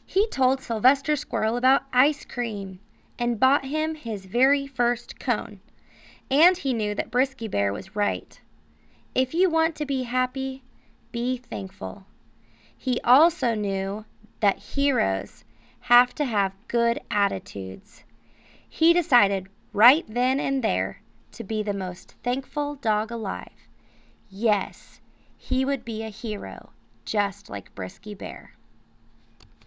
He told Sylvester Squirrel about ice cream and bought him his very first cone. And he knew that Brisky Bear was right. If you want to be happy, be thankful. He also knew that heroes have to have good attitudes. He decided right then and there to be the most thankful dog alive. Yes, he would be a hero, just like Brisky Bear.